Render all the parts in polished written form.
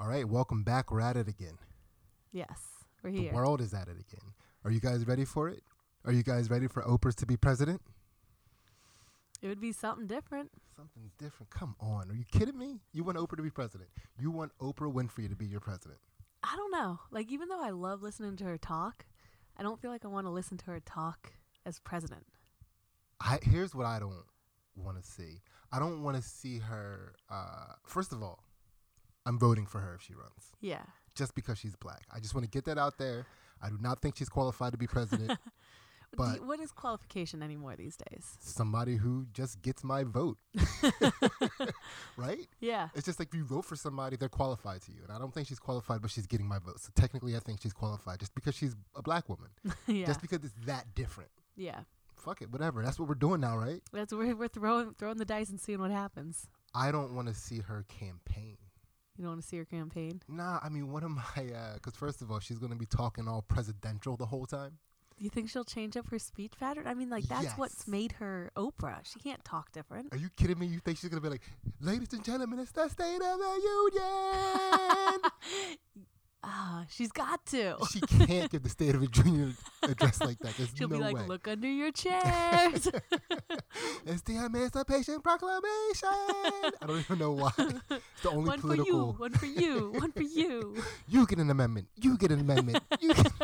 All right, welcome back. We're at it again. Yes, we're here. The world is at it again. Are you guys ready for it? Are you guys ready for Oprah to be president? It would be something different. Something different. Come on. Are you kidding me? You want Oprah to be president. You want Oprah Winfrey to be your president. I don't know. Like, even though I love listening to her talk, I don't feel like I want to listen to her talk as president. Here's what I don't want to see. I don't want to see her. First of all, I'm voting for her if she runs. Yeah. Just because she's black. I just want to get that out there. I do not think she's qualified to be president. But what is qualification anymore these days? Somebody who just gets my vote. Right? Yeah. It's just like if you vote for somebody, they're qualified to you. And I don't think she's qualified, but she's getting my vote. So technically, I think she's qualified just because she's a black woman. Yeah. Just because it's that different. Yeah. Fuck it, whatever. That's what we're doing now, right? That's where we're throwing the dice and seeing what happens. I don't want to see her campaign. You don't want to see her campaign? Nah, I mean, one of my, because first of all, she's going to be talking all presidential the whole time. Do you think she'll change up her speech pattern? I mean, like, that's Yes. what's made her Oprah. She can't talk different. Are you kidding me? You think she's going to be like, ladies and gentlemen, it's the State of the Union? She's got to. She can't give the State of the Union address like that. There's She'll no be like, way. look under your chairs. It's the Emancipation Proclamation. I don't even know why. It's the only One political. for you, one for you, one for you. You get an amendment. You get an amendment. You get...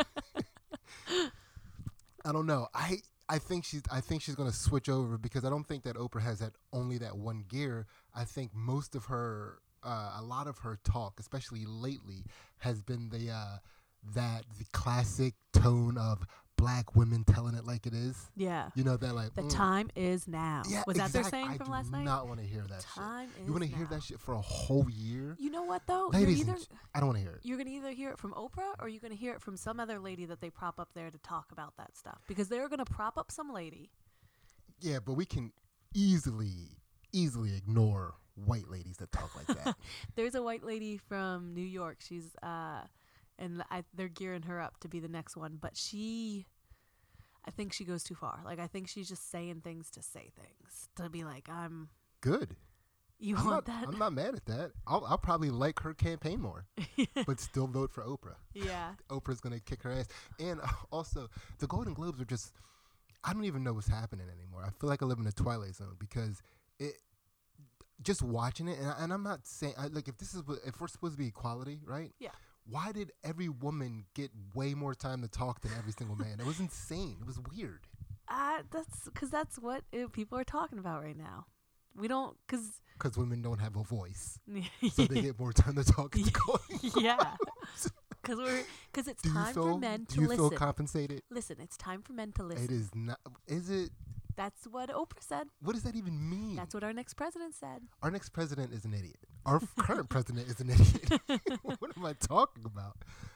I don't know. I think she's going to switch over because I don't think that Oprah has only that one gear. I think most of her, a lot of her talk, especially lately, has been the classic tone of black women telling it like it is. Yeah. You know that like the time is now. Yeah, Was that their saying from last I night? do not want to hear that Time shit. is You want to hear now. that shit for a whole year? You know what though? Ladies, I don't want to hear it. You're gonna either hear it from Oprah or you're gonna hear it from some other lady that they prop up there to talk about that stuff because they're gonna prop up some lady. Yeah, but we can easily ignore white ladies that talk like that. There's a white lady from New York. She's they're gearing her up to be the next one, but I think she goes too far. Like, I think she's just saying things to say things. To be like, I'm... Good. You I'm want not, that? I'm not mad at that. I'll probably like her campaign more, but still vote for Oprah. Yeah. Oprah's going to kick her ass. And also, the Golden Globes are just... I don't even know what's happening anymore. I feel like I live in a Twilight Zone because just watching it, and I'm not saying... if we're supposed to be equality, right? Yeah. Why did every woman get way more time to talk than every single man? It was insane. It was weird. That's what people are talking about right now. We don't, because women don't have a voice, so they get more time to talk. Yeah, because it's time for men to listen. Do you feel compensated? Listen, it's time for men to listen. It is not. Is it? That's what Oprah said. What does that even mean? That's what our next president said. Our next president is an idiot. Our current president is an idiot. What am I talking about?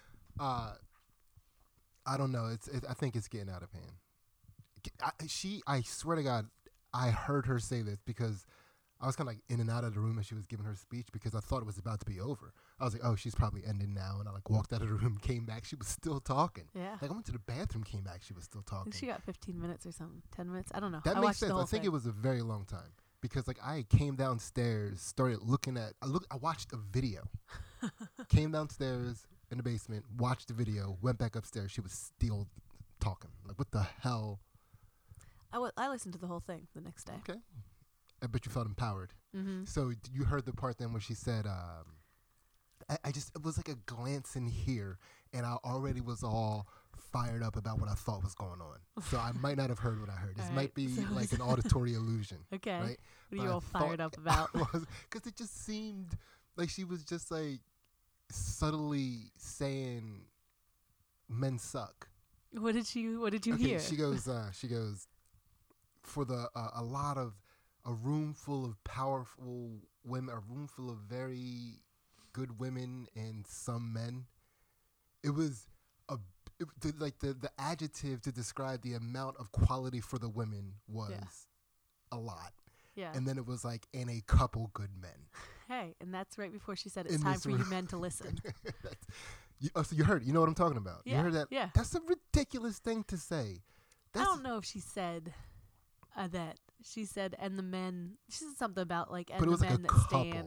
I don't know. I think it's getting out of hand. I swear to God, I heard her say this because I was kind of like in and out of the room as she was giving her speech because I thought it was about to be over. I was like, oh, she's probably ending now. And I walked out of the room, came back. She was still talking. Yeah. I went to the bathroom, came back. She was still talking. I think she got 15 minutes or something. 10 minutes. I don't know. That I makes sense. The whole I think thing. it was a very long time because I came downstairs, started looking at, I watched a video, came downstairs in the basement, watched the video, went back upstairs. She was still talking. Like, what the hell? I listened to the whole thing the next day. Okay. I bet you felt empowered. Mm-hmm. So you heard the part then where she said, it was like a glance in here, and I already was all fired up about what I thought was going on. So I might not have heard what I heard. This might be like an auditory illusion. Okay. Right? What are you all fired up about? Because it just seemed like she was just like subtly saying men suck. What did you hear? She goes, for a room full of powerful women, a room full of very good women and some men. It was the adjective to describe the amount of quality for the women was a lot. Yeah. And then it was like, and a couple good men. Hey, and that's right before she said it's time for you men to listen. So you heard it. You know what I'm talking about. Yeah, You heard that? yeah. That's a ridiculous thing to say. I don't know if she said that. She said, and the men. She said something about like, and But it was the like men a that couple. stand.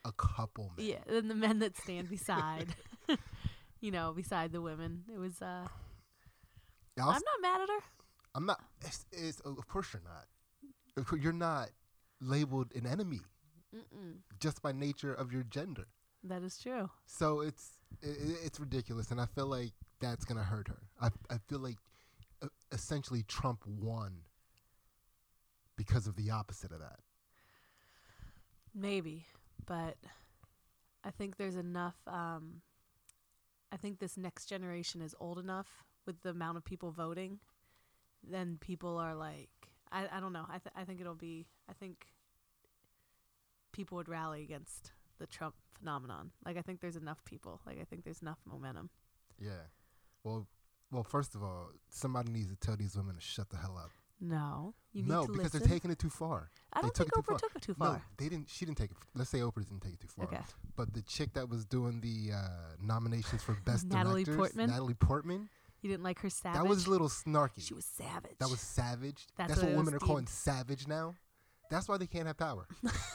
a couple men. Yeah, and the men that stand beside, beside the women. It was. I'm not mad at her. I'm not. It's of course you're not. You're not labeled an enemy just by nature of your gender. That is true. So it's ridiculous, and I feel like that's gonna hurt her. I feel like essentially Trump won because of the opposite of that. Maybe, but I think there's enough. I think this next generation is old enough with the amount of people voting. Then people are like, I don't know. I think it'll be. I think people would rally against the Trump phenomenon. Like, I think there's enough people. Like, I think there's enough momentum. Yeah. Well, first of all, somebody needs to tell these women to shut the hell up. No, you need no, to because listen. they're taking it too far. I don't think Oprah took it too far. No, they didn't. She didn't take it. Let's say Oprah didn't take it too far. Okay. But the chick that was doing the nominations for best Natalie directors, Portman? Natalie Portman. You didn't like her savage? That was a little snarky. She was savage. That was savage. That's That's what what it women was are calling deemed. savage now. That's why they can't have power.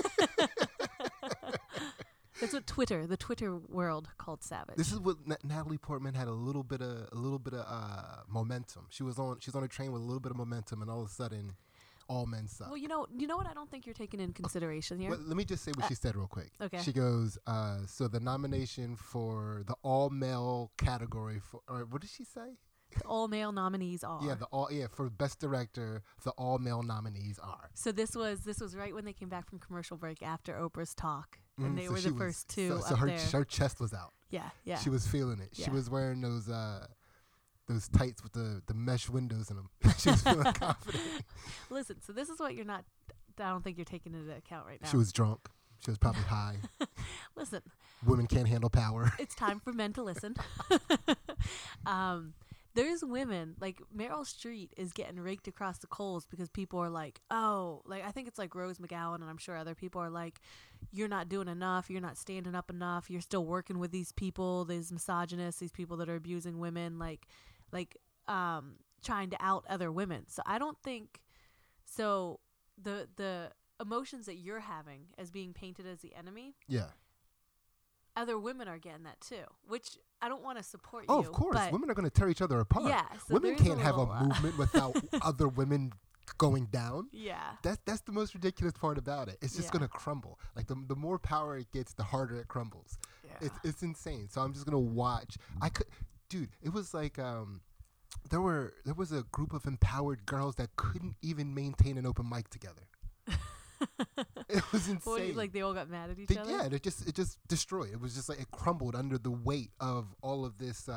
That's what the Twitter world called savage. This is what Natalie Portman had a little bit of momentum. She's on a train with a little bit of momentum, and all of a sudden, all men suck. Well, you know what I don't think you're taking in consideration here? Well, let me just say what she said real quick. Okay. She goes, so the nomination for the all-male category or what did she say? The all male nominees are. Yeah, for best director, the all-male nominees are. So this was right when they came back from commercial break after Oprah's talk, and they so were she the first two so up her there. her chest was out. Yeah. She was feeling it. She Yeah. was wearing those tights with the mesh windows in them. She was feeling confident. Listen, so this is what you're not. I don't think you're taking into account right now. She was drunk. She was probably high. Listen, Women can't handle power. it's time for men to listen. There's women, like Meryl Streep is getting raked across the coals because people are like, oh, like I think it's like Rose McGowan, and I'm sure other people are like, you're not doing enough, you're not standing up enough, you're still working with these people, these misogynists, these people that are abusing women, like trying to out other women. So I don't think so. The emotions that you're having as being painted as the enemy, Yeah. other women are getting that too, which I don't want to support Oh, you. of course. but Women are going to tear each other apart. Yeah, so women there's a can't have a little, movement without other women going down. yeah. That's the most ridiculous part about it. It's just Yeah. going to crumble. Like the more power it gets, the harder it crumbles. Yeah. It's insane. So I'm just going to watch. Dude, it was like there was a group of empowered girls that couldn't even maintain an open mic together. It was insane. Well, like they all got mad at each other. Yeah, it just destroyed. It was just like it crumbled under the weight of all of this,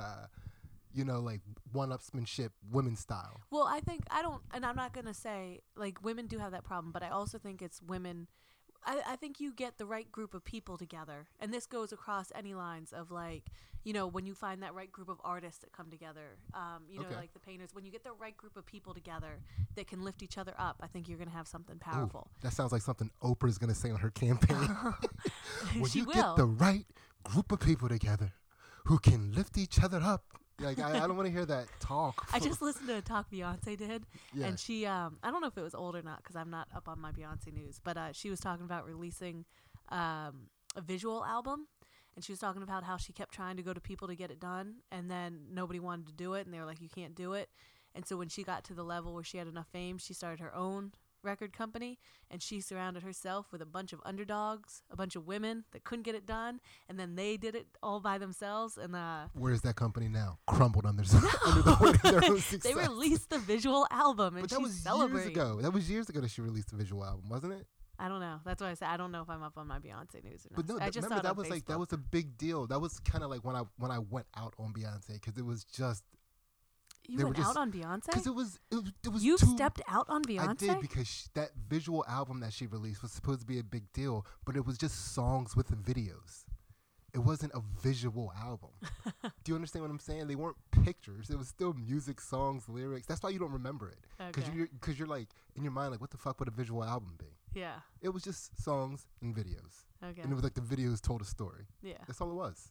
like one-upsmanship, women style. Well, and I'm not gonna say like women do have that problem, but I also think it's women. I think you get the right group of people together, and this goes across any lines of like, when you find that right group of artists that come together, Okay. like the painters, when you get the right group of people together that can lift each other up, I think you're going to have something powerful. Ooh, that sounds like something Oprah's going to say on her campaign. When She you will. get the right group of people together who can lift each other up. Like, I don't want to hear that talk. I just listened to a talk Beyonce did, Yeah. and she, I don't know if it was old or not because I'm not up on my Beyonce news, but she was talking about releasing a visual album, and she was talking about how she kept trying to go to people to get it done, and then nobody wanted to do it, and they were like, you can't do it. And so when she got to the level where she had enough fame, she started her own record company, and she surrounded herself with a bunch of underdogs, a bunch of women that couldn't get it done, and then they did it all by themselves. And Where is that company now? Crumbled under the weight of their own success. they released the visual album, and But that she's was celebrating. years ago. That was years ago that she released the visual album, wasn't it? I don't know. That's why I said I don't know if I'm up on my Beyonce news or not. But no, I just remember saw it that on was like that Facebook. was a big deal. That was kind of like when I went out on Beyonce because it was just You they went were out just- on Beyonce? because it was You too, stepped out on Beyonce? I did because that visual album that she released was supposed to be a big deal, but it was just songs with the videos. It wasn't a visual album. Do you understand what I'm saying? They weren't pictures. It was still music, songs, lyrics. That's why you don't remember it because you're like in your mind like, what the fuck would a visual album be? Yeah. It was just songs and videos, Okay. and it was like the videos told a story. Yeah. That's all it was.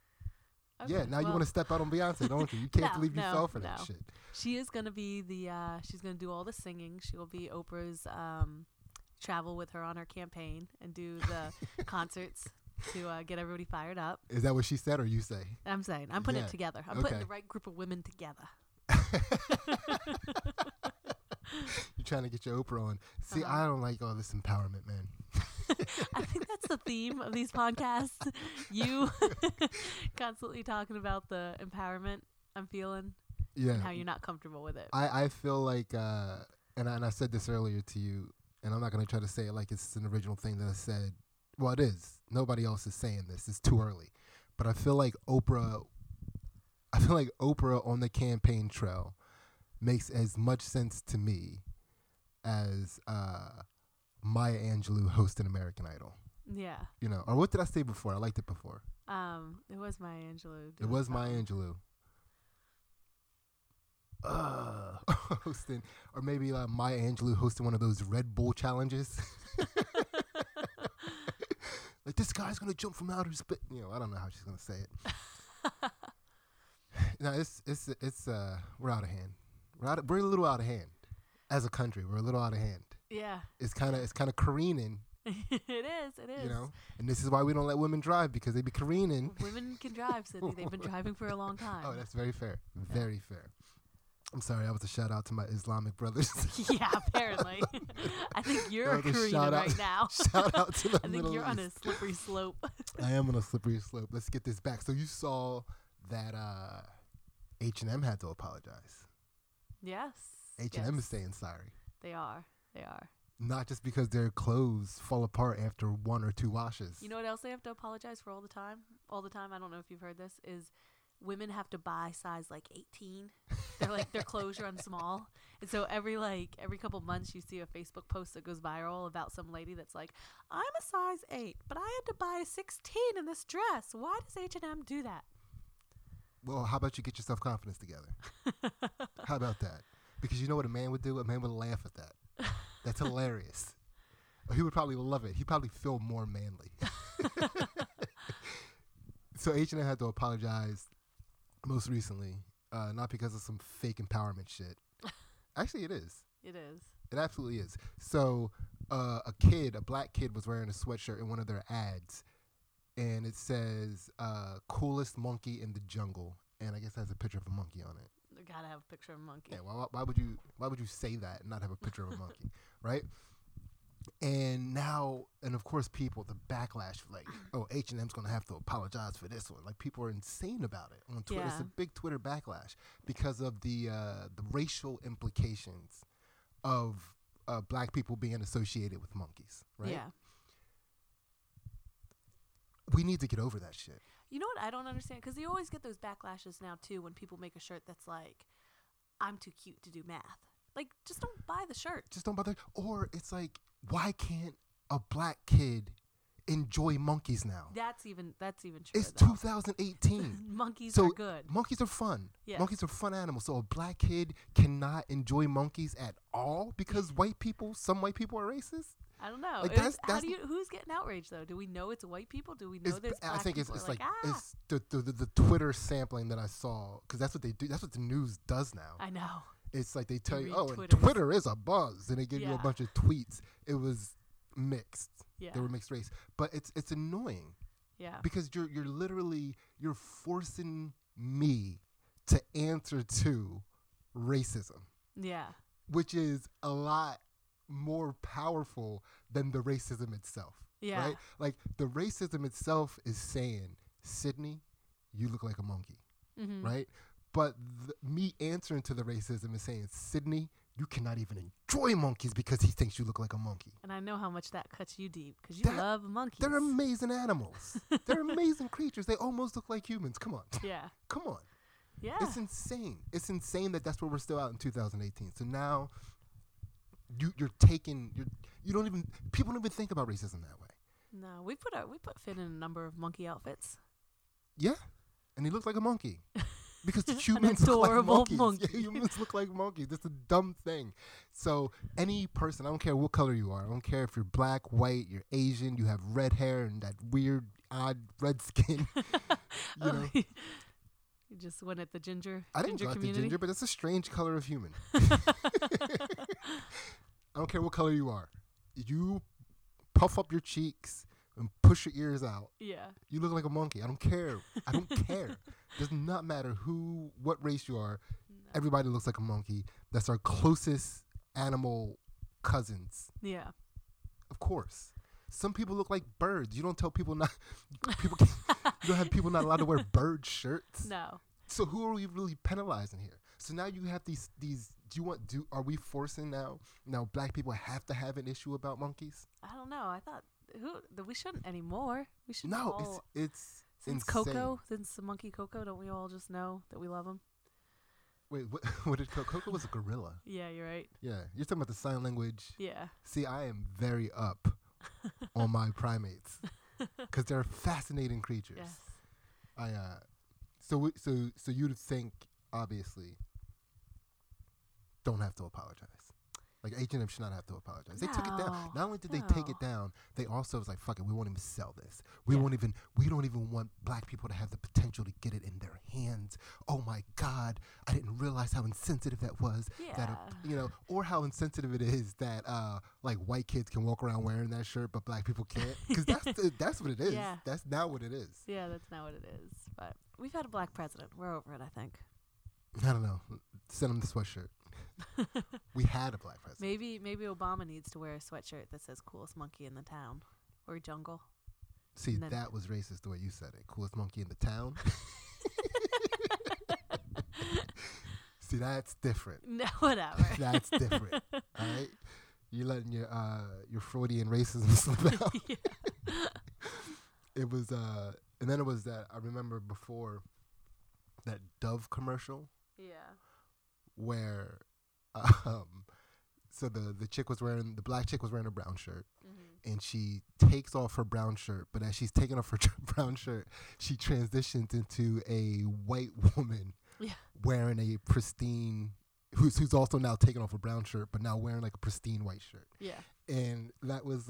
Okay, Yeah, now you well, want to step out on Beyonce, don't you? You can't No, believe you no, fell for that no. shit. She is going to be she's going to do all the singing. She will be Oprah's travel with her on her campaign and do the concerts to get everybody fired up. Is that what she said or you say? I'm saying. I'm putting Yeah. it together. I'm Okay. putting the right group of women together. You're trying to get your Oprah on. See, Uh-huh. I don't like all this empowerment, man. I think that's the theme of these podcasts. You constantly talking about the empowerment I'm feeling Yeah. and how you're not comfortable with it. I feel like, and I said this earlier to you, and I'm not going to try to say it like it's an original thing that I said. Well, it is. Nobody else is saying this. It's too early. But I feel like Oprah on the campaign trail makes as much sense to me as Maya Angelou hosting American Idol. Yeah. You know, or what did I say before? I liked it before. It was Maya Angelou. It was Maya Angelou. Hosting, or maybe Maya Angelou hosting one of those Red Bull challenges. Like, this guy's gonna jump from outer space. You know, I don't know how she's gonna say it. No, it's we're out of hand. We're a little out of hand as a country. We're a little out of hand. Yeah. It's kind of careening, It is. you know. And this is why we don't let women drive, because they be careening. Women can drive, Sydney. They've been driving for a long time. Oh, that's very fair. Very fair. I'm sorry, that was a shout out to my Islamic brothers. Yeah, apparently. I think you're That was a careening shout out- right now. Shout out to the I think Middle you're on a East. slippery slope. I am on a slippery slope. Let's get this back. So you saw that H&M had to apologize. Yes. H&M yes. is saying sorry. They are. They are. Not just because their clothes fall apart after one or two washes. You know what else they have to apologize for all the time? All the time. I don't know if you've heard this. Is women have to buy size like 18. They're like their clothes run small, and so every couple months you see a Facebook post that goes viral about some lady that's like, I'm a size 8, but I had to buy a 16 in this dress. Why does H&M do that? Well, how about you get your self-confidence together? How about that? Because you know what a man would do? A man would laugh at that. That's hilarious. Or he would probably love it. He'd probably feel more manly. So H&M had to apologize most recently, not because of some fake empowerment shit. Actually, it is. It is. It absolutely is. So a black kid was wearing a sweatshirt in one of their ads, and it says, coolest monkey in the jungle. And I guess it has a picture of a monkey on it. You gotta have a picture of a monkey. Yeah, why would you say that and not have a picture of a monkey, right? And now, and of course, the backlash, like, oh, H&M's gonna have to apologize for this one. Like, people are insane about it on Twitter. It's Yeah. a big Twitter backlash because of the racial implications of black people being associated with monkeys, right? Yeah. We need to get over that shit. You know what I don't understand? Because you always get those backlashes now, too, when people make a shirt that's like, I'm too cute to do math. Like, just don't buy the shirt. Just don't bother. Or it's like, why can't a black kid enjoy monkeys now? That's even true. It's though. 2018. Monkeys So are good. monkeys are fun. Yeah. Monkeys are fun animals. So a black kid cannot enjoy monkeys at all because some white people are racist? I don't know. Like, Who's getting outraged though? Do we know it's white people? Do we know there's black I think people it's are like ah. it's the Twitter sampling that I saw, because that's what they do. That's what the news does now. I know. It's like they tell you, read oh, and Twitters. Twitter is a buzz, and they give you a Yeah. bunch of tweets. It was mixed. Yeah. They were mixed race, but it's annoying Yeah. because you're forcing me to answer to racism, Yeah. which is a lot more powerful than the racism itself. Yeah. Right? Like, the racism itself is saying, Sydney, you look like a monkey, Mm-hmm. right? But me answering to the racism is saying, Sydney, you cannot even enjoy monkeys because he thinks you look like a monkey. And I know how much that cuts you deep because you That- love monkeys. They're amazing animals. They're amazing creatures. They almost look like humans. Come on. Yeah. Come on. Yeah. It's insane. It's insane that that's where we're still out in 2018. So now you don't even think about racism that way. No, we put Finn in a number of monkey outfits. Yeah. And he looks like a monkey. Because humans look like adorable monkeys. monkey. Yeah, humans look like monkeys. That's a dumb thing. So any person, I don't care what color you are. I don't care if you're black, white, you're Asian, you have red hair and that weird, odd red skin. You know, You just went at the ginger. I didn't ginger go at the community. ginger, but it's a strange color of human. I don't care what color you are. You puff up your cheeks, and push your ears out. Yeah. You look like a monkey. I don't care. I don't care. Does not matter what race you are. No. Everybody looks like a monkey. That's our closest animal cousins. Yeah. Of course. Some people look like birds. You don't tell people not. People. You don't have people not allowed to wear bird shirts. No. So who are we really penalizing here? So now you have these. Are we forcing now? Now black people have to have an issue about monkeys? I don't know. I thought that we shouldn't anymore. We should. No, all, it's since insane. Coco, since the monkey Coco, don't we all just know that we love him? Wait, what did Coco was a gorilla? Yeah, you're right. Yeah, you're talking about the sign language. Yeah. See, I am very up on my primates because they're fascinating creatures. Yes. So you'd think obviously don't have to apologize. Like H&M should not have to apologize. They took it down. No, Not only did they take it down, they also was like, "Fuck it, we won't even sell this. We don't even want black people to have the potential to get it in their hands." Oh my God, I didn't realize how insensitive that was. Yeah. That or how insensitive it is that like white kids can walk around wearing that shirt, but black people can't. Because that's what it is. Yeah. That's not what it is. Yeah, that's not what it is. But we've had a black president. We're over it, I think. I don't know. Send him the sweatshirt. We had a black president. Maybe Obama needs to wear a sweatshirt that says "coolest monkey in the town" or jungle. See, And then- that was racist the way you said it. Coolest monkey in the town. See, that's different. No, whatever. That's different. All right, you're letting your Freudian racism slip out. Yeah. It was and then it was that I remember before that Dove commercial Yeah. where so the black chick was wearing a brown shirt. Mm-hmm. And she takes off her brown shirt, but as she's taking off her brown shirt, she transitions into a white woman Yeah. wearing a pristine, who's also now taking off her brown shirt, but now wearing like a pristine white shirt. Yeah. And that was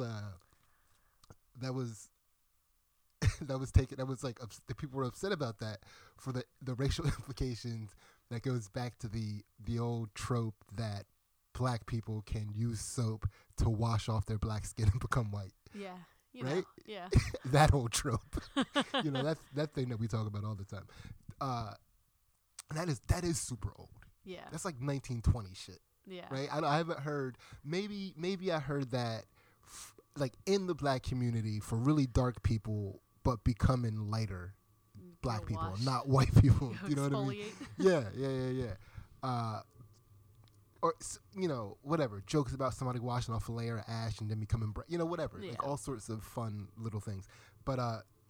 taken. That was like the people were upset about that for the racial implications. That goes back to the old trope that black people can use soap to wash off their black skin and become white. Yeah. You Right? know. Yeah. That old trope. That's that thing that we talk about all the time. And that is super old. Yeah. That's like 1920 shit, Yeah. right? I haven't heard. Maybe I heard that like in the black community for really dark people, but becoming lighter black Go people, wash. not white people. Go You know what I mean? exfoliate. Yeah. Or whatever jokes about somebody washing off a layer of ash and then becoming whatever, Yeah. like all sorts of fun little things. But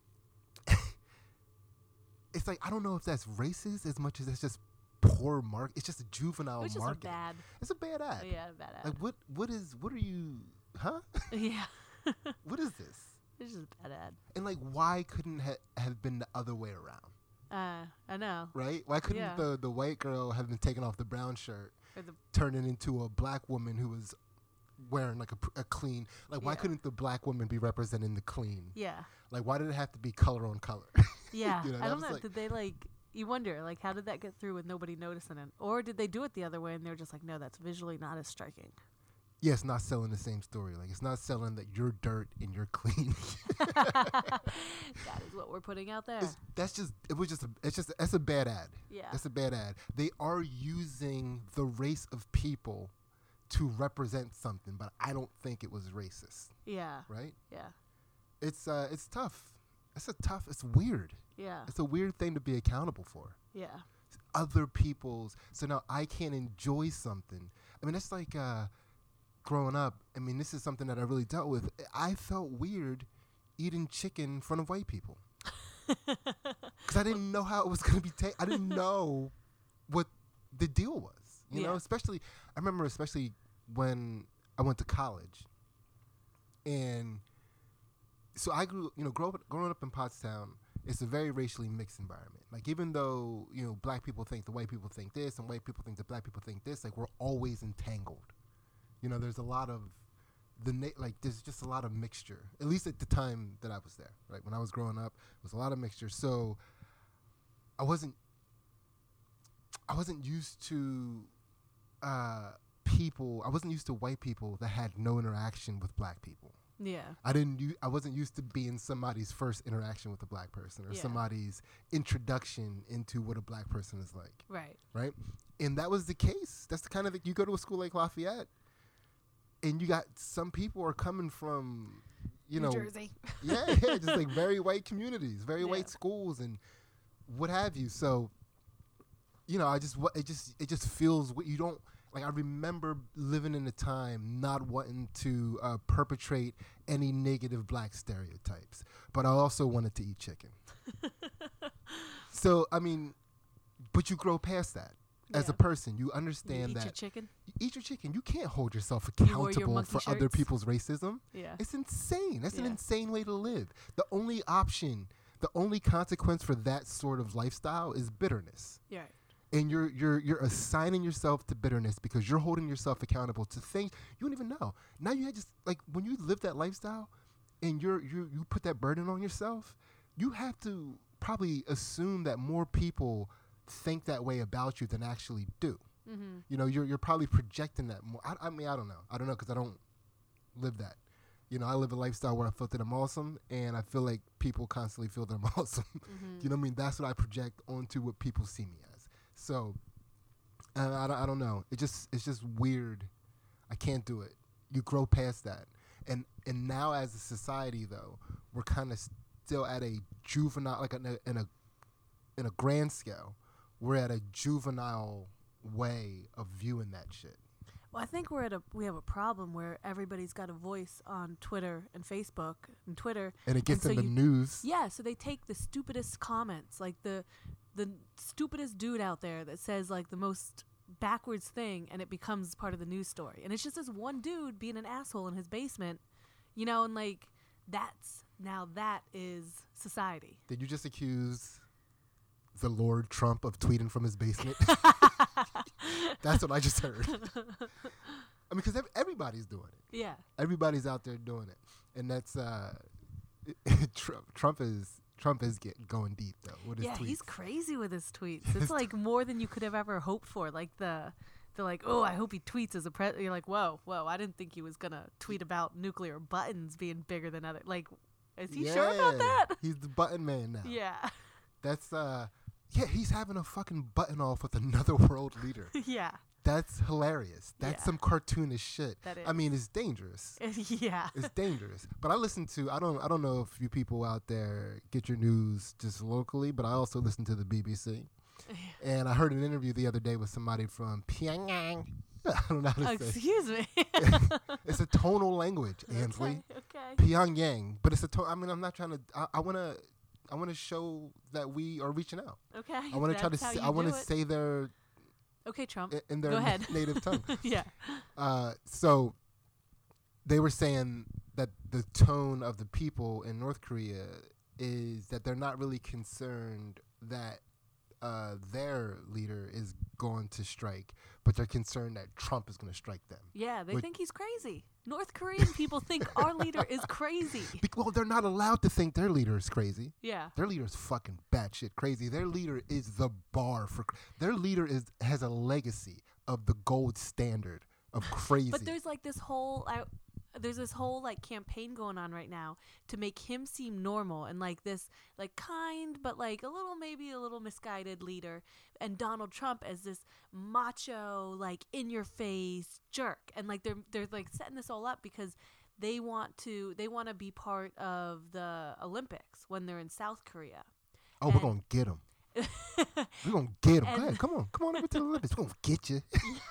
it's like I don't know if that's racist as much as it's just poor market. It's just a juvenile Which is market. It's It's a bad ad. yeah, bad ad. Like what are you? Huh? Yeah. What is this? It's just a bad ad. And like, why couldn't have been the other way around? I know. Right? Why couldn't Yeah. the white girl have been taking off the brown shirt, Or the turning into a black woman who was wearing like a clean? Like, why Yeah. couldn't the black woman be representing the clean? yeah. Like, why did it have to be color on color? Yeah. You know, I that don't was know. like- Did they you wonder how did that get through with nobody noticing it? Or did they do it the other way and they're just like, no, that's visually not as striking. Yeah, it's not selling the same story. Like, it's not selling that you're dirt and you're clean. That is what we're putting out there. That's a bad ad. Yeah. That's a bad ad. They are using the race of people to represent something, but I don't think it was racist, Yeah. right? Yeah. It's tough. It's weird. Yeah. It's a weird thing to be accountable for. Yeah. Other people's. So now I can't enjoy something. I mean, it's like growing up. I mean, this is something that I really dealt with. I felt weird eating chicken in front of white people because I didn't know how it was going to be taken. I didn't know what the deal was. You know, Yeah. I remember when I went to college, and so I growing up in Pottstown. It's a very racially mixed environment. Like, even though, black people think the white people think this and white people think the black people think this, like, we're always entangled. There's a lot of there's just a lot of mixture, at least at the time that I was there, right? When I was growing up, there was a lot of mixture. So I wasn't used to I wasn't used to white people that had no interaction with black people. Yeah. I wasn't used to being somebody's first interaction with a black person or Yeah. somebody's introduction into what a black person is like. Right. Right? And that was the case. That's the kind of you go to a school like Lafayette, and you got some people are coming from, New Jersey. yeah, just like very white communities, very white schools, and what have you. So, it just feels what you don't like. I remember living in a time not wanting to perpetrate any negative black stereotypes, but I also wanted to eat chicken. So, I mean, but you grow past that. As a person, you understand that your chicken? you eat your chicken. You can't hold yourself You wore your accountable monkey for other shirts? people's racism. Yeah. It's insane. That's an Yeah. insane way to live. The only option, the only consequence for that sort of lifestyle is bitterness. Yeah. And you're assigning yourself to bitterness because you're holding yourself accountable to things you don't even know. Now you had just like when you live that lifestyle and you put that burden on yourself, you have to probably assume that more people think that way about you than actually do. Mm-hmm. You're probably projecting that more. I mean, I don't know because I don't live that. I live a lifestyle where I feel that I'm awesome, and I feel like people constantly feel that I'm awesome. Mm-hmm. You know what I mean? That's what I project onto what people see me as. So, I don't know. It's just weird. I can't do it. You grow past that, and now as a society though, we're kind of still at a juvenile, like in a grand scale, we're at a juvenile way of viewing that shit. Well, I think we have a problem where everybody's got a voice on Twitter and Facebook and Twitter, And it gets so in the you- news. Yeah, so they take the stupidest comments, like the stupidest dude out there that says like the most backwards thing, and it becomes part of the news story. And it's just this one dude being an asshole in his basement, and like that is society. Did you just accuse the Lord Trump of tweeting from his basement? That's what I just heard. I mean, because everybody's doing it. Yeah. Everybody's out there doing it, and that's Trump is going deep though with his tweets. He's crazy with his tweets. It's like more than you could have ever hoped for. Like they're like, oh, I hope he tweets as a president. You're like, whoa, I didn't think he was gonna tweet about nuclear buttons being bigger than other. Like, is he sure about that? He's the button man now. Yeah. That's he's having a fucking button off with another world leader. Yeah. That's hilarious. That's Yeah. some cartoonish shit. That I is. mean, it's dangerous. Yeah. It's dangerous. But I listen to I don't know if you people out there get your news just locally, but I also listen to the BBC. And I heard an interview the other day with somebody from Pyongyang. I don't know how to say. Excuse me. It's a tonal language, Ansley. Okay. Pyongyang, but it's a I mean, I'm not trying to. I want to show that we are reaching out. Okay. I want to try to. That's how Say, you I want do to it. say their Okay, Trump. in their Go ahead. native tongue. Yeah. So they were saying that the tone of the people in North Korea is that they're not really concerned that their leader is going to strike, but they're concerned that Trump is going to strike them. Yeah, they Which- think he's crazy. North Korean people think our leader is crazy. Well, they're not allowed to think their leader is crazy. Yeah. Their leader is fucking batshit crazy. Their leader is the bar for. Their leader has a legacy of the gold standard of crazy. But there's like this whole like campaign going on right now to make him seem normal and like this like kind but like maybe a little misguided leader, and Donald Trump as this macho like in your face jerk, and like they're like setting this all up because they want to be part of the Olympics when they're in South Korea. Oh, we're gonna get him. We're gonna get him. Go And- ahead, come on over to the Olympics. We're gonna get you.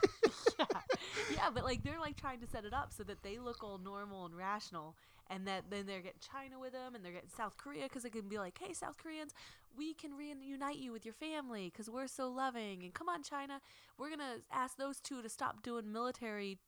Yeah, but like they're like trying to set it up so that they look all normal and rational, and that then they're getting China with them, and they're getting South Korea because they can be like, hey, South Koreans, we can reunite you with your family because we're so loving, and come on, China, we're gonna ask those two to stop doing military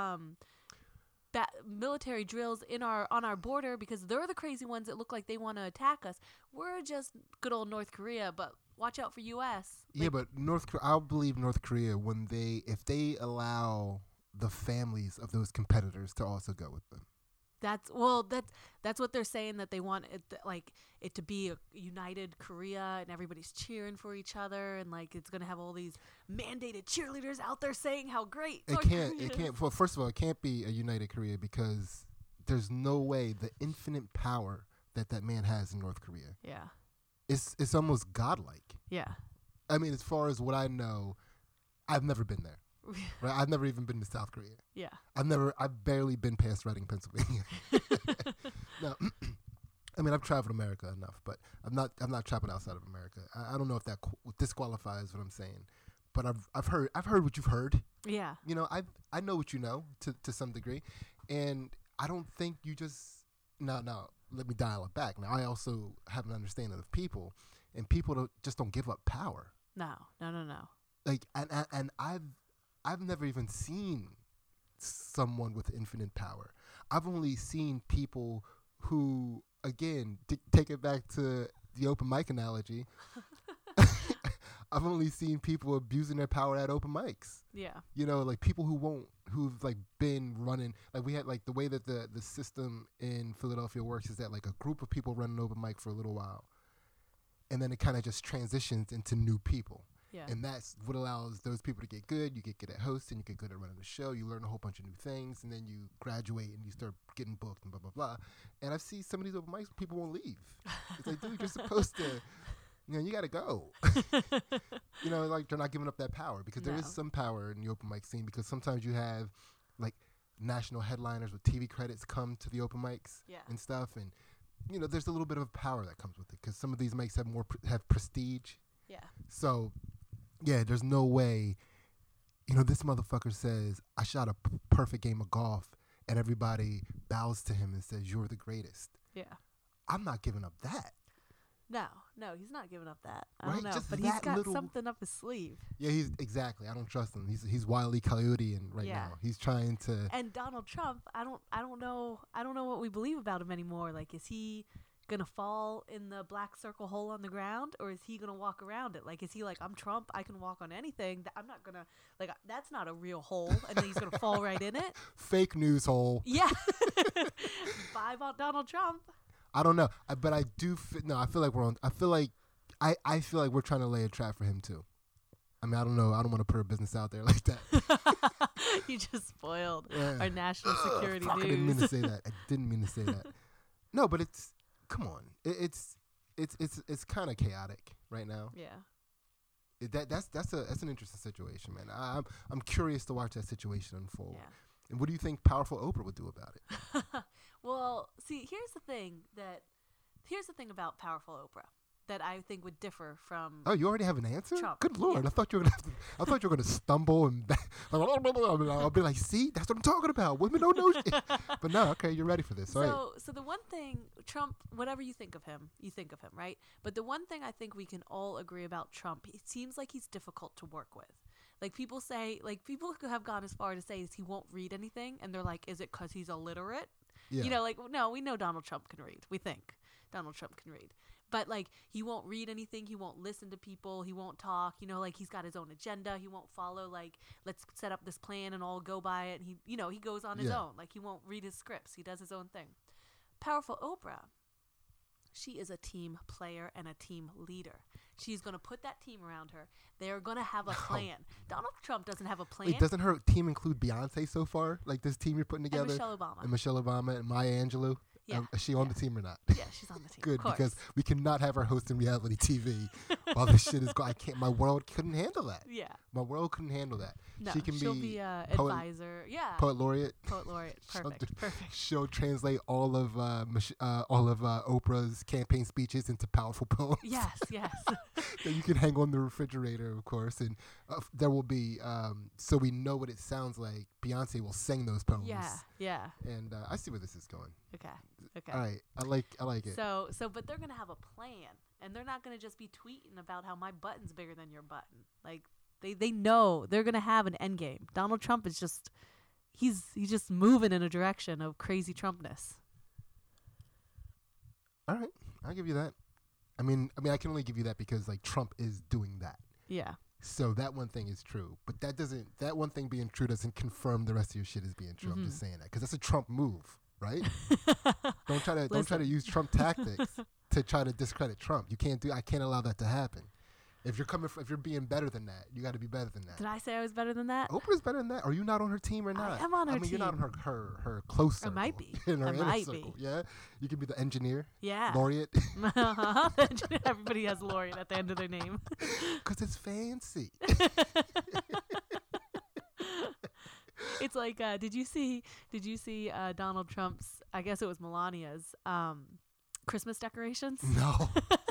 drills on our border because they're the crazy ones that look like they want to attack us. We're just good old North Korea, but watch out for U.S. Yeah, but I'll believe North Korea if they allow the families of those competitors to also go with them. That's what they're saying, that they want it to be a united Korea and everybody's cheering for each other, and like it's gonna have all these mandated cheerleaders out there saying how great It North can't. Korea It is. can't. Well, first of all, it can't be a united Korea because there's no way the infinite power that man has in North Korea. Yeah. It's almost godlike. Yeah. I mean, as far as what I know, I've never been there. Right? I've never even been to South Korea. Yeah. I've barely been past Reading, Pennsylvania. No, I mean, I've traveled America enough, but I'm not traveling outside of America. I don't know if that disqualifies what I'm saying, but I've heard what you've heard. Yeah. You know, I know what you know to some degree, and I don't think you just now let me dial it back. Now I also have an understanding of people, and people don't give up power. No. Like and I've never even seen someone with infinite power. I've only seen people who, again, take it back to the open mic analogy. I've only seen people abusing their power at open mics. Yeah. You know, like people who've like been running, like we had like the way that the system in Philadelphia works is that like a group of people run an open mic for a little while, and then it kind of just transitions into new people. Yeah. And that's what allows those people to get good. You get good at hosting, you get good at running the show, you learn a whole bunch of new things, and then you graduate and you start getting booked and blah, blah, blah. And I see some of these open mics, people won't leave. It's like, dude, you're supposed to, you know, you got to go. You know, like they're not giving up that power because there is some power in the open mic scene because sometimes you have like national headliners with TV credits come to the open mics and stuff. And, you know, there's a little bit of power that comes with it because some of these mics have prestige. Yeah. So, yeah, there's no way, you know, this motherfucker says, I shot a perfect game of golf, and everybody bows to him and says, you're the greatest. Yeah. I'm not giving up that. No, he's not giving up that. I Right? don't know, Just but he's got something up his sleeve. Yeah, exactly. I don't trust him. He's Wile E. Coyote right now. He's trying to. And Donald Trump, I don't know what we believe about him anymore. Like, is he gonna fall in the black circle hole on the ground, or is he gonna walk around it? Like, is he like, I'm Trump, I can walk on anything, I'm not gonna, like, that's not a real hole, and then he's gonna fall right in it? Fake news hole. Yeah. Bye about Donald Trump. I don't know, but I do I feel like I feel like we're trying to lay a trap for him too. I mean, I don't know. I don't want to put our business out there like that. You just spoiled our national security fuck, news. I didn't mean to say that. I didn't mean to say that. No, but come on. It's kind of chaotic right now. Yeah. That's an interesting situation, man. I'm curious to watch that situation unfold. Yeah. And what do you think Powerful Oprah would do about it? Well, see, here's the thing about Powerful Oprah that I think would differ from. Oh, you already have an answer? Trump. Good Lord! Yeah. I thought you were gonna stumble and I'll be like, see, that's what I'm talking about. Women don't know shit. But no, okay, you're ready for this. All right. So the one thing, Trump, whatever you think of him, right? But the one thing I think we can all agree about Trump, it seems like he's difficult to work with. Like people who have gone as far to say he won't read anything, and they're like, is it because he's illiterate? Yeah. You know, like, no, we know Donald Trump can read. We think Donald Trump can read. But, like, he won't read anything. He won't listen to people. He won't talk. You know, like, he's got his own agenda. He won't follow, like, let's set up this plan and all go by it. And he goes on his own. Like, he won't read his scripts. He does his own thing. Powerful Oprah, she is a team player and a team leader. She's going to put that team around her. They're going to have a plan. Donald Trump doesn't have a plan. Wait, doesn't her team include Beyonce so far? Like, this team you're putting together? And Michelle Obama. And Maya Angelou? Yeah. Is she on the team or not? Yeah, she's on the team. Good, because we cannot have her hosting reality TV while this shit is going. My world couldn't handle that. Yeah. My world couldn't handle that. No, she'll be advisor. Yeah. Poet laureate. Poet laureate. Perfect. She'll translate all of Oprah's campaign speeches into powerful poems. Yes. That you can hang on the refrigerator, of course, and there will be so we know what it sounds like. Beyonce will sing those poems. Yeah. And I see where this is going. Okay. All right, I like it. So, but they're gonna have a plan, and they're not gonna just be tweeting about how my button's bigger than your button. Like they know they're gonna have an end game. Donald Trump is just he's just moving in a direction of crazy Trumpness. All right, I'll give you that. I mean, I can only give you that because like Trump is doing that. Yeah. So that one thing is true, but that one thing being true doesn't confirm the rest of your shit is being true. I'm just saying that because that's a Trump move, right? Don't try to use Trump tactics to try to discredit Trump. I can't allow that to happen. If you're being better than that, you got to be better than that. Did I say I was better than that? Oprah's better than that. Are you not on her team or not? I am on her I mean, team. you're not on her close circle. I might be. In her I inner might circle. be. Yeah, you could be the engineer, Yeah. laureate, Everybody has laureate at the end of their name. because it's fancy. It's like, did you see Donald Trump's? I guess it was Melania's Christmas decorations. No.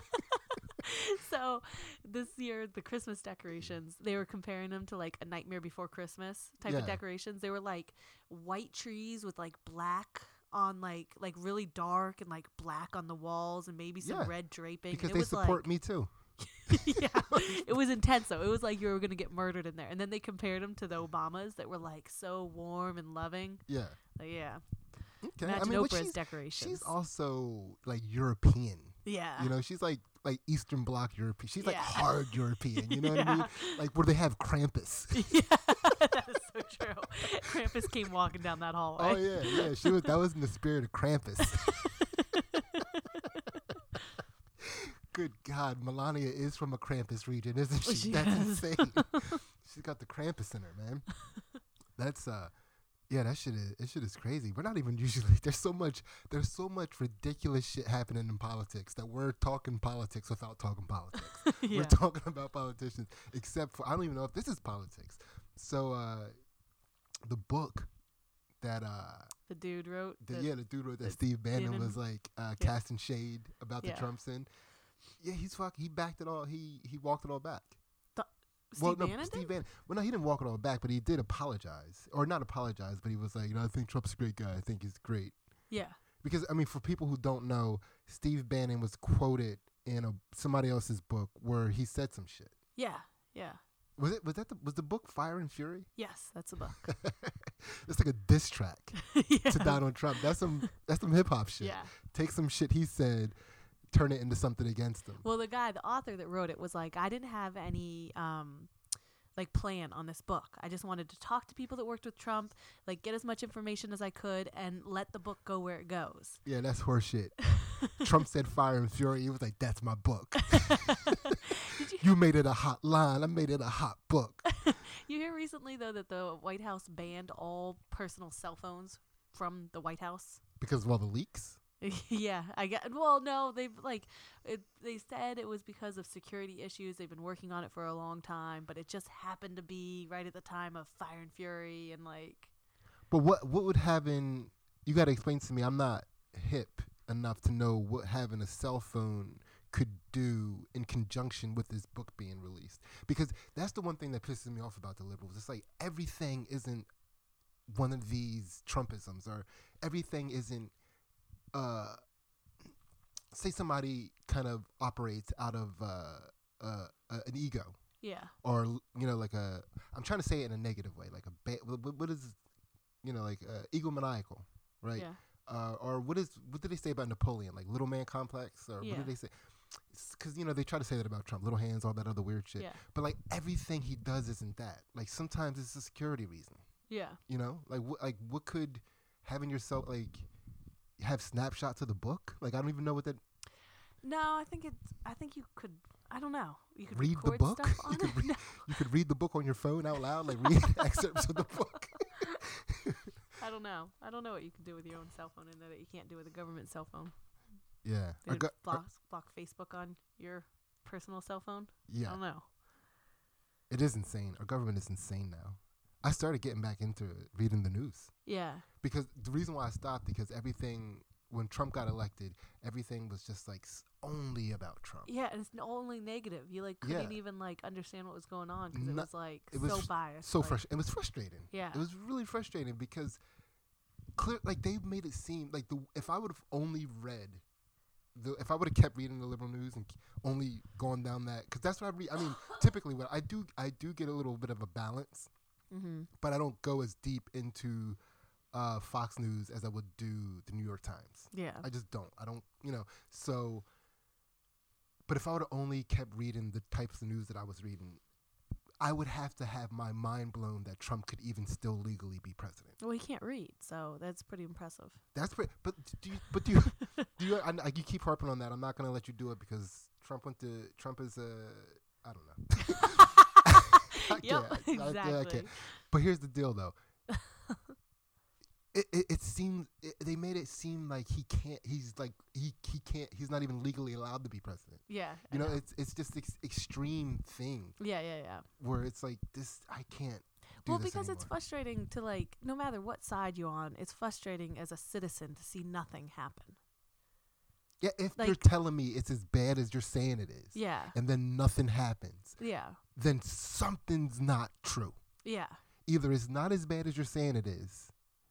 So this year, the Christmas decorations, they were comparing them to like a Nightmare Before Christmas type of decorations. They were like white trees with like black on like really dark and like black on the walls and maybe some red draping. Because it they was support me too. Yeah, it was intense though. It was like you were gonna get murdered in there. And then they compared them to the Obamas that were like so warm and loving. Yeah. Like, yeah. Okay. Imagine I mean, Oprah's decorations. She's also like European. Yeah. You know, she's like Eastern Bloc European. She's like Yeah. hard European. You know what I mean? Like where they have Krampus. Yeah, that is so true. Krampus came walking down that hallway. Oh yeah. She was. That was in the spirit of Krampus. Good God, Melania is from a Krampus region, isn't she? She That's is. insane. She's got the Krampus in her, man. That's yeah, that shit is crazy. We're not even usually there's so much ridiculous shit happening in politics that we're talking politics without talking politics. Yeah. We're talking about politicians, except for I don't even know if this is politics. So the book that The dude wrote. the dude wrote that Steve Bannon was like casting shade about the Trumps in. Yeah, he backed it all. He walked it all back. Steve Bannon Steve did? Bannon. Well, no, he didn't walk it all back, but he did apologize, or not apologize, but he was like, I think Trump's a great guy. I think he's great. Yeah. Because I mean, for people who don't know, Steve Bannon was quoted in somebody else's book where he said some shit. Yeah. Yeah. Was the book Fire and Fury? Yes, that's a book. It's like a diss track Yeah. to Donald Trump. That's some hip hop shit. Yeah. Take some shit he said, turn it into something against him. Well, the author that wrote it was like, I didn't have any like plan on this book. I just wanted to talk to people that worked with Trump, like get as much information as I could and let the book go where it goes. Yeah, that's horseshit. Trump said Fire and Fury. He was like, that's my book. You made it a hot line. I made it a hot book. You hear recently, though, that the White House banned all personal cell phones from the White House? Because of all the leaks? Yeah, I get. Well, no, they've they said it was because of security issues. They've been working on it for a long time, but it just happened to be right at the time of Fire and Fury and like. But what would having, you got to explain to me, I'm not hip enough to know what having a cell phone could do in conjunction with this book being released. Because that's the one thing that pisses me off about the liberals. It's like everything isn't one of these Trumpisms, or everything isn't, say somebody kind of operates out of an ego. Yeah. Or, you know, like I'm trying to say it in a negative way, like what is, you know, like egomaniacal, right? Yeah. Or what did they say about Napoleon? Like little man complex? Or what did they say? Because, you know, they try to say that about Trump, little hands, all that other weird shit. Yeah. But like everything he does isn't that. Like sometimes it's a security reason. Yeah. You know, like what could having yourself like have snapshots of the book? Like I don't even know what that. No, I think you could. I don't know. You could read the record book. stuff on it. No. You could read the book on your phone out loud, like read excerpts of the book. I don't know. I don't know what you can do with your own cell phone and that you can't do with a government cell phone. Yeah. Did it block Facebook on your personal cell phone? Yeah. I don't know. It is insane. Our government is insane now. I started getting back into reading the news. Yeah. Because the reason why I stopped, because everything, when Trump got elected, everything was just like only about Trump. Yeah, and it's only negative. You like couldn't even like understand what was going on because it was like so biased. So like, it was frustrating. Yeah. It was really frustrating because like they made it seem like if I would have only read if I would have kept reading the liberal news and only gone down that, because that's what I read. I mean, typically what I do get a little bit of a balance, but I don't go as deep into Fox News as I would do the New York Times. Yeah. I just don't. I don't, you know, so, but if I would have only kept reading the types of news that I was reading, I would have to have my mind blown that Trump could even still legally be president. Well, he can't read, so that's pretty impressive. That's pretty. But do you? You keep harping on that. I'm not going to let you do it because Trump is I don't know. I Yep, can't. I exactly. can't. But here's the deal, though. It seems they made it seem like he can't. He's like he can't. He's not even legally allowed to be president. Yeah. You I know, it's just this extreme thing yeah. where it's like this. I can't. Well, this because it's anymore. frustrating to like, no matter what side you're on, it's frustrating as a citizen to see nothing happen. Yeah, if like- you're telling me it's as bad as you're saying it is, Yeah. and then nothing happens, Yeah. then something's not true. Yeah. Either it's not as bad as you're saying it is,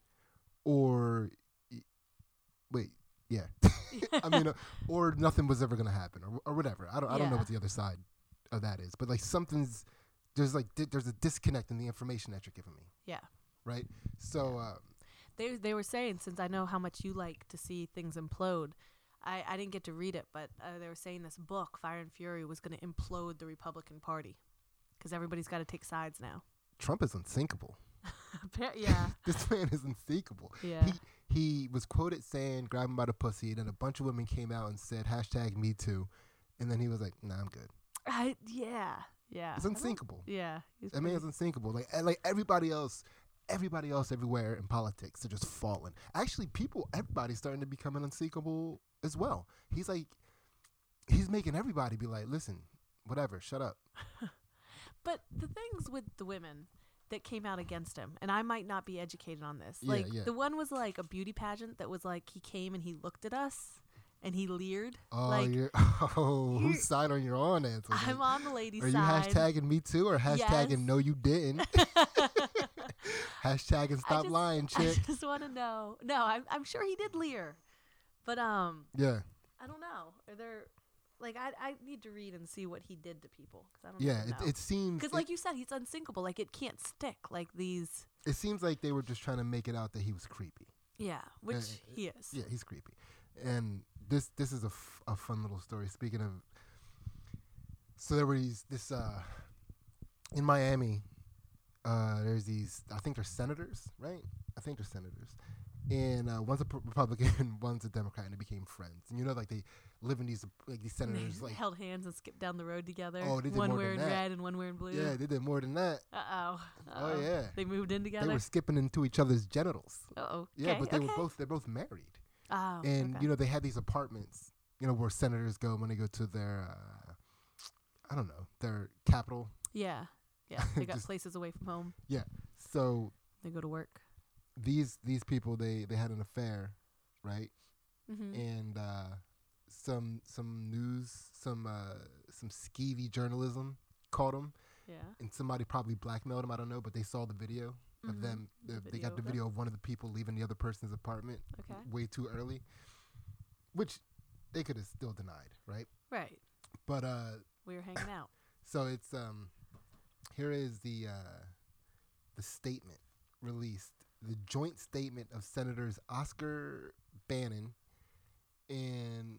or wait, yeah. I mean, or nothing was ever gonna happen, or whatever. I don't know Yeah. what the other side of that is, but like there's a disconnect in the information that you're giving me. Yeah. Right. So They were saying, since I know how much you like to see things implode, I didn't get to read it, but they were saying this book, Fire and Fury, was going to implode the Republican Party because everybody's got to take sides now. Trump is unsinkable. Yeah. This man is unsinkable. Yeah. He was quoted saying, "Grab him by the pussy," and then a bunch of women came out and said #Me Too, and then he was like, "Nah, I'm good." Yeah. It's unsinkable. Yeah. That man's unsinkable. Like everybody else everywhere in politics are just falling. Actually, everybody's starting to become unsinkable as well. He's making everybody be like, listen, whatever, shut up. But the things with the women that came out against him, and I might not be educated on this. Yeah, Like yeah. the one was like a beauty pageant that was like he came and he looked at us and he leered. Oh, like, whose side are you on, Anthony? I'm on the ladies' Are side. you hashtagging Me Too or hashtagging Yes. No You Didn't? Hashtagging Stop Lying, chick. I just want to know. No, I'm sure he did leer, but Yeah. I don't know. Are there like I need to read and see what he did to people because I don't Yeah, know. it seems Because like you said, he's unsinkable. Like it can't stick. Like these. it seems like they were just trying to make it out that he was creepy. Yeah, which he is. Yeah, he's creepy. And this is a fun little story. Speaking of, so there were this in Miami. There's these. I think they're senators, right? I think they're senators, and one's a Republican, one's a Democrat, and they became friends. And you know, like they live in these senators, They like held hands and skipped down the road together. Oh, they did one more than wearing that. red and one wearing blue. yeah, they did more than that. Uh-oh. Oh yeah, They moved in they together. were skipping into each other's genitals. Uh-oh. Yeah, Okay, but they're okay. both married. Oh, And okay. you know they had these apartments, where senators go when they go to their, I don't know, their capital. Yeah. They got Just- places away from home. So They go to work. these people they had an affair, right? Mm-hmm. And some news, some skeevy journalism caught them, Yeah. and somebody probably blackmailed them. I don't know, but they saw the video of Mhm. them. The They got the video of them. video of one of the people leaving the other person's apartment Okay. way too early, which they could have still denied, right? Right. But We were hanging out. so it's here is the statement released, the joint statement of Senators Oscar Bannon and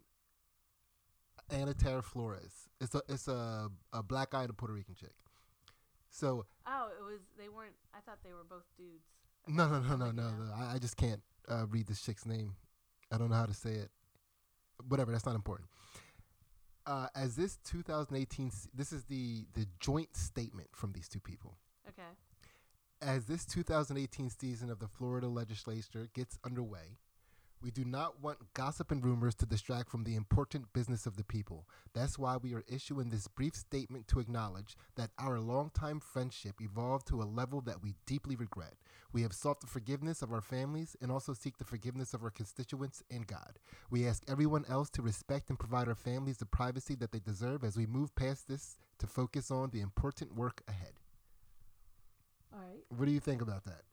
Ana Terra Flores. It's a black-eyed Puerto Rican chick. So Oh, they weren't, I thought they were both dudes. no. Yeah. I just can't read this chick's name. I don't know how to say it. Whatever, that's not important. As this 2018, this is the joint statement from these two people. Okay. As this 2018 season of the Florida legislature gets underway, we do not want gossip and rumors to distract from the important business of the people. That's why we are issuing this brief statement to acknowledge that our longtime friendship evolved to a level that we deeply regret. We have sought the forgiveness of our families and also seek the forgiveness of our constituents and God. We ask everyone else to respect and provide our families the privacy that they deserve as we move past this to focus on the important work ahead. All right. What do you think about that?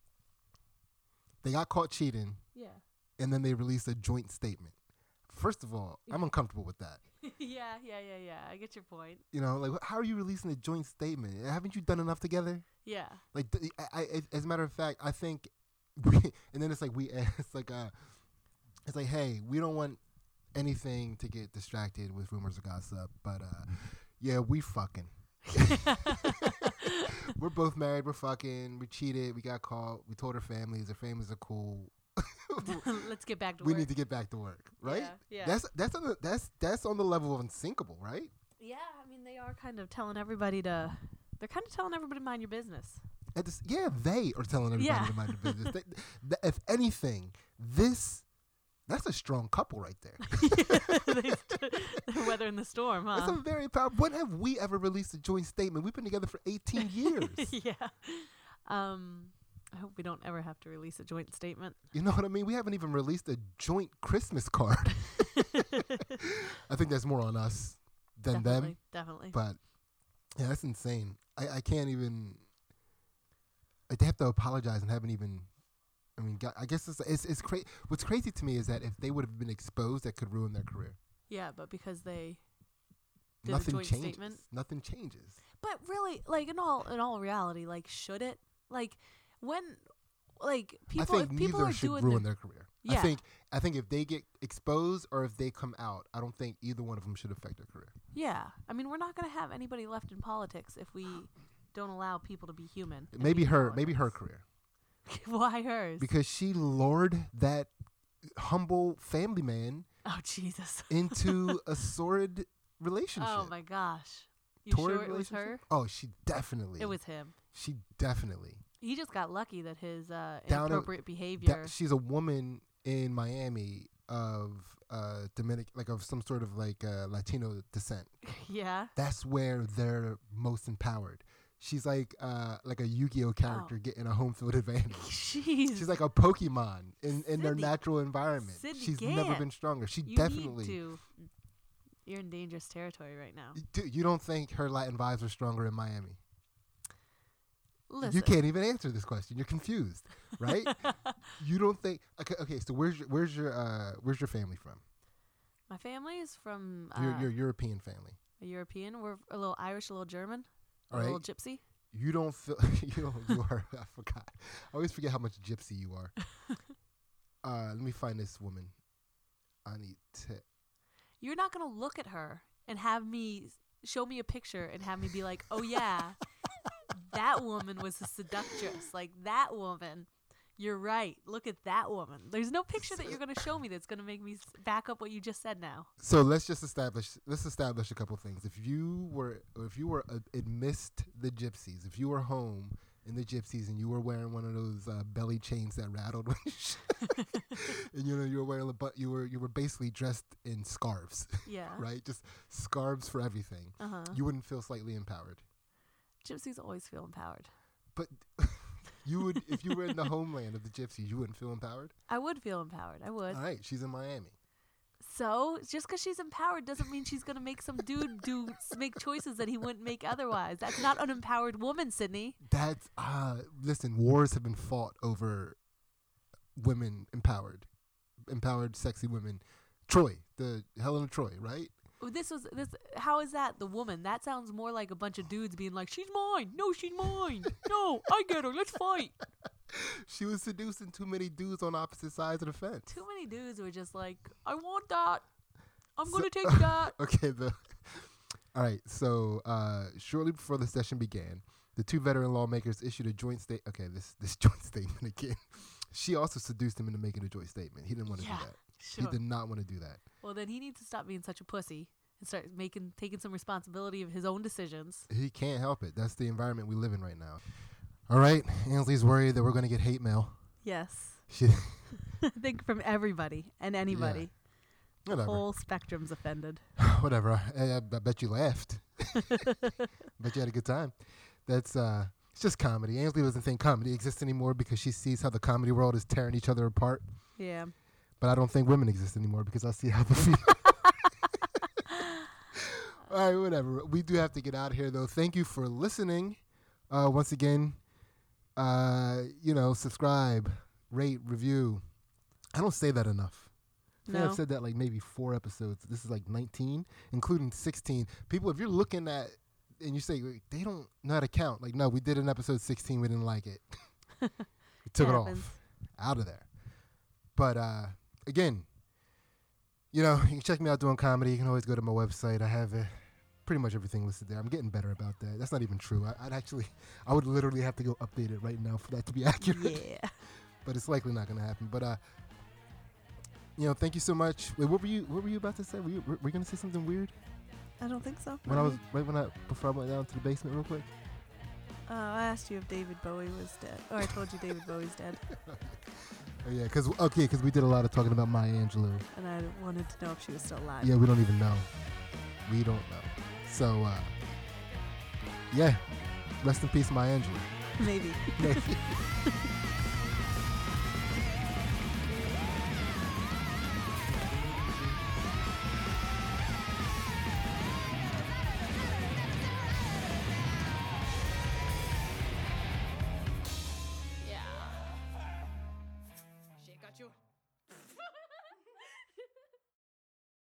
They got caught cheating, Yeah. and then they released a joint statement. First of all, I'm uncomfortable with that. yeah. I get your point. How are you releasing a joint statement? Haven't you done enough together? Yeah. Like, as a matter of fact, I think, and then it's like it's like, hey, we don't want anything to get distracted with rumors of gossip, but yeah, we fucking. We're both married. We're fucking. We cheated. We got caught. We told our families. Our families are cool. Let's get back to We work. need to get back to work, right? Yeah. That's on the level of unsinkable, right? Yeah, I mean, they they are kind of telling everybody to. They're kind of telling everybody to mind your business. They are telling everybody to mind their business. If anything, that's a strong couple right there. They're weathering the storm, huh? That's a very powerful. When have we ever released a joint statement? We've been together for 18 years. Yeah. I hope we don't ever have to release a joint statement. You know what I mean? We haven't even released a joint Christmas card. I think that's more on us than them. Definitely. But yeah, that's insane. I can't even. Like, they have to apologize and haven't even. I mean, I guess it's crazy. What's crazy to me is that if they would have been exposed, that could ruin their career. Yeah, but because they did Nothing a joint changes. statement. Nothing changes. But really, like in all reality, like should it? Like when, like people, I think if people neither are should doing ruin their career. Yeah. I think if they get exposed or if they come out, I don't think either one of them should affect their career. Yeah, I mean, we're not going to have anybody left in politics if we don't allow people to be human. Maybe her career. Why hers? Because she lured that humble family man Oh Jesus! into a sordid relationship. Oh my gosh! You Torrid sure it was her? Oh, she definitely. It was him. She definitely. He just got lucky that his Down inappropriate behavior. She's a woman in Miami of of some sort of Latino descent. Yeah. That's where they're most empowered. She's like a Yu-Gi-Oh character getting a home field advantage. Jeez. She's like a Pokemon in their natural environment. Sydney She's Gant. never been stronger. She You definitely. need to. You're in dangerous territory right now. Dude, you don't think her Latin vibes are stronger in Miami? Listen. You can't even answer this question. You're confused, right? You don't think? Okay. So where's your family from? My family is from Your European family. a European. We're a little Irish, a little German, All a right. little gypsy. You don't feel you are. I forgot. I always forget how much gypsy you are. Let me find this woman. I need to. You're not gonna look at her and have me show me a picture and have me be like, oh yeah, that woman was a seductress. Like that woman. You're right. Look at that woman. There's no picture that you're gonna show me that's gonna make me back up what you just said now. So let's establish a couple things. If you were amidst the gypsies, if you were home in the gypsies and you were wearing one of those belly chains that rattled, and you were wearing you were basically dressed in scarves. Yeah. Right, just scarves for everything. You wouldn't feel slightly empowered. Gypsies always feel empowered. But you would, if you were in the homeland of the gypsies, you wouldn't feel empowered? I would feel empowered. I would. All right, she's in Miami. So, just because she's empowered doesn't mean she's going to make some dude make choices that he wouldn't make otherwise. That's not an empowered woman, Sydney. That's, listen, wars have been fought over women empowered, sexy women. Troy, the Helen of Troy, right? How is that the woman? That sounds more like a bunch of dudes being like, she's mine. No, she's mine. No, I get her. Let's fight. She was seducing too many dudes on opposite sides of the fence. Too many dudes were just like, I want that. I'm going to take that. Okay. All right. So shortly before the session began, the two veteran lawmakers issued a joint statement. Okay, this joint statement again. She also seduced him into making a joint statement. He didn't want to do that. Sure. He did not want to do that. Well, then he needs to stop being such a pussy and start taking some responsibility of his own decisions. He can't help it. That's the environment we live in right now. All right. Ainsley's worried that we're going to get hate mail. Yes. She I think from everybody and anybody. Yeah. Whatever. Whole spectrum's offended. Whatever. I bet you laughed. Bet you had a good time. That's it's just comedy. Ainsley doesn't think comedy exists anymore because she sees how the comedy world is tearing each other apart. Yeah. But I don't think women exist anymore because I see how the female. All right, whatever. We do have to get out of here, though. Thank you for listening. Once again, subscribe, rate, review. I don't say that enough. I think I've said that like maybe 4 episodes. This is like 19, including 16. People, if you're looking at and you say they don't know how to count, like, no, we did an episode 16. We didn't like it. We took it off. Out of there. But again, you can check me out doing comedy. You can always go to my website. I have pretty much everything listed there. I'm getting better about that. That's not even true. I would literally have to go update it right now for that to be accurate. Yeah. But it's likely not going to happen. But thank you so much. Wait, what were you about to say? Were you going to say something weird? I don't think so. When I was before I went down to the basement real quick. I asked you if David Bowie was dead, or I told you David Bowie's dead, Oh yeah, because we did a lot of talking about Maya Angelou. and I wanted to know if she was still alive. Yeah, we don't even know. We don't know. So yeah, rest in peace, Maya Angelou. Maybe. Maybe.